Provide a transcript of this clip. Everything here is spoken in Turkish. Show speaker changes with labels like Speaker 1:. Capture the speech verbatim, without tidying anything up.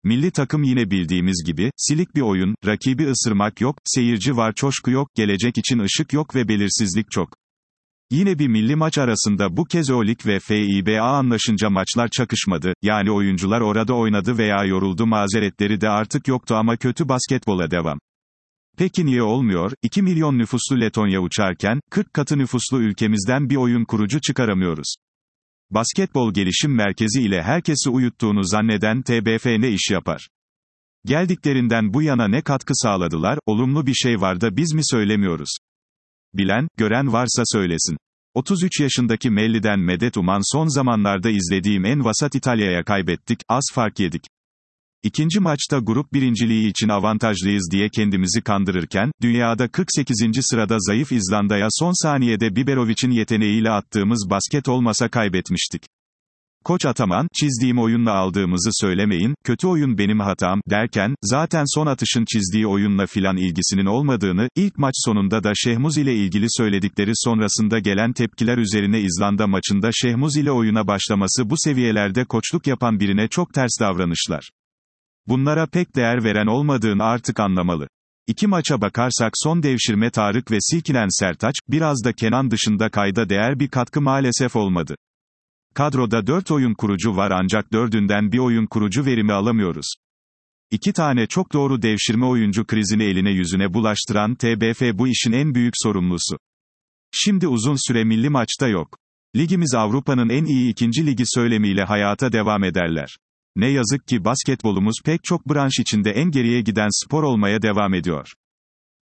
Speaker 1: Milli takım yine bildiğimiz gibi, silik bir oyun, rakibi ısırmak yok, seyirci var coşku yok, gelecek için ışık yok ve belirsizlik çok. Yine bir milli maç arasında bu kez Euroleague ve FIBA anlaşınca maçlar çakışmadı, yani oyuncular orada oynadı veya yoruldu mazeretleri de artık yoktu ama kötü basketbola devam. Peki niye olmuyor? iki milyon nüfuslu Letonya uçarken, kırk katı nüfuslu ülkemizden bir oyun kurucu çıkaramıyoruz. Basketbol Gelişim Merkezi ile herkesi uyuttuğunu zanneden T B F ne iş yapar? Geldiklerinden bu yana ne katkı sağladılar, olumlu bir şey var da biz mi söylemiyoruz? Bilen, gören varsa söylesin. otuz üç yaşındaki Melli'den medet uman son zamanlarda izlediğim en vasat İtalya'ya kaybettik, az fark yedik. İkinci maçta grup birinciliği için avantajlıyız diye kendimizi kandırırken, dünyada kırk sekizinci sırada zayıf İzlanda'ya son saniyede Biberovic'in yeteneğiyle attığımız basket olmasa kaybetmiştik. Koç Ataman, çizdiğim oyunla aldığımızı söylemeyin, kötü oyun benim hatam, derken, zaten son atışın çizdiği oyunla filan ilgisinin olmadığını, ilk maç sonunda da Şehmuz ile ilgili söyledikleri sonrasında gelen tepkiler üzerine İzlanda maçında Şehmuz ile oyuna başlaması bu seviyelerde koçluk yapan birine çok ters davranışlar. Bunlara pek değer veren olmadığını artık anlamalı. İki maça bakarsak son devşirme Tarık ve silkinen Sertaç, biraz da Kenan dışında kayda değer bir katkı maalesef olmadı. Kadroda dört oyun kurucu var ancak dördünden bir oyun kurucu verimi alamıyoruz. İki tane çok doğru devşirme oyuncu krizini eline yüzüne bulaştıran T B F bu işin en büyük sorumlusu. Şimdi uzun süre milli maçta yok. Ligimiz Avrupa'nın en iyi ikinci ligi söylemiyle hayata devam ederler. Ne yazık ki basketbolumuz pek çok branş içinde en geriye giden spor olmaya devam ediyor.